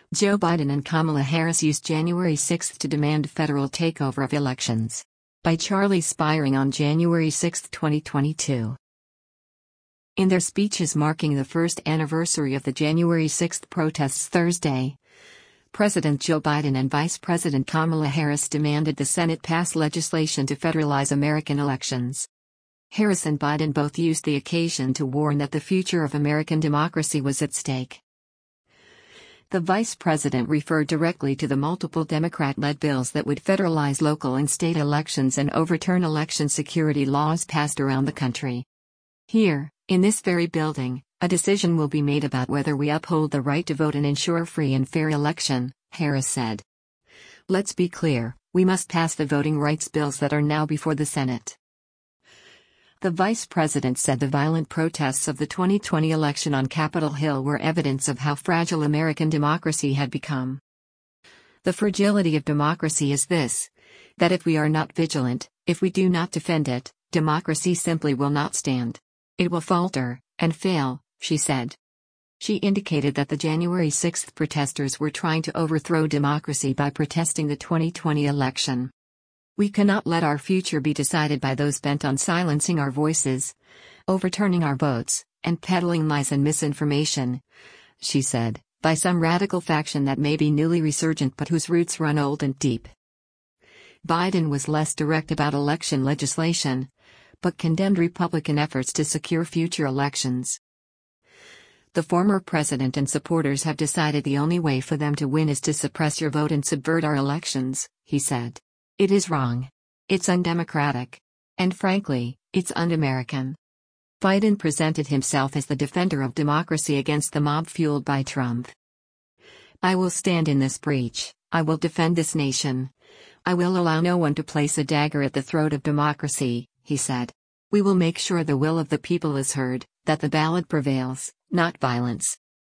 Joe Biden and Kamala Harris used January 6 to demand federal takeover of elections. By Charlie Spiring on January 6, 2022. In their speeches marking the first anniversary of the January 6 protests Thursday, President Joe Biden and Vice President Kamala Harris demanded the Senate pass legislation to federalize American elections. Harris and Biden both used the occasion to warn that the future of American democracy was at stake. The vice president referred directly to the multiple Democrat-led bills that would federalize local and state elections and overturn election security laws passed around the country. Here, in this very building, a decision will be made about whether we uphold the right to vote and ensure free and fair election, Harris said. Let's be clear, we must pass the voting rights bills that are now before the Senate. The vice president said the violent protests of the 2020 election on Capitol Hill were evidence of how fragile American democracy had become. The fragility of democracy is this: that if we are not vigilant, if we do not defend it, democracy simply will not stand. It will falter and fail, she said. She indicated that the January 6 protesters were trying to overthrow democracy by protesting the 2020 election. We cannot let our future be decided by those bent on silencing our voices, overturning our votes, and peddling lies and misinformation, she said, by some radical faction that may be newly resurgent but whose roots run old and deep. Biden was less direct about election legislation, but condemned Republican efforts to secure future elections. The former president and supporters have decided the only way for them to win is to suppress your vote and subvert our elections, he said. It is wrong. It's undemocratic. And frankly, it's un-American. Biden presented himself as the defender of democracy against the mob fueled by Trump. I will stand in this breach. I will defend this nation. I will allow no one to place a dagger at the throat of democracy, he said. We will make sure the will of the people is heard, that the ballot prevails, not violence.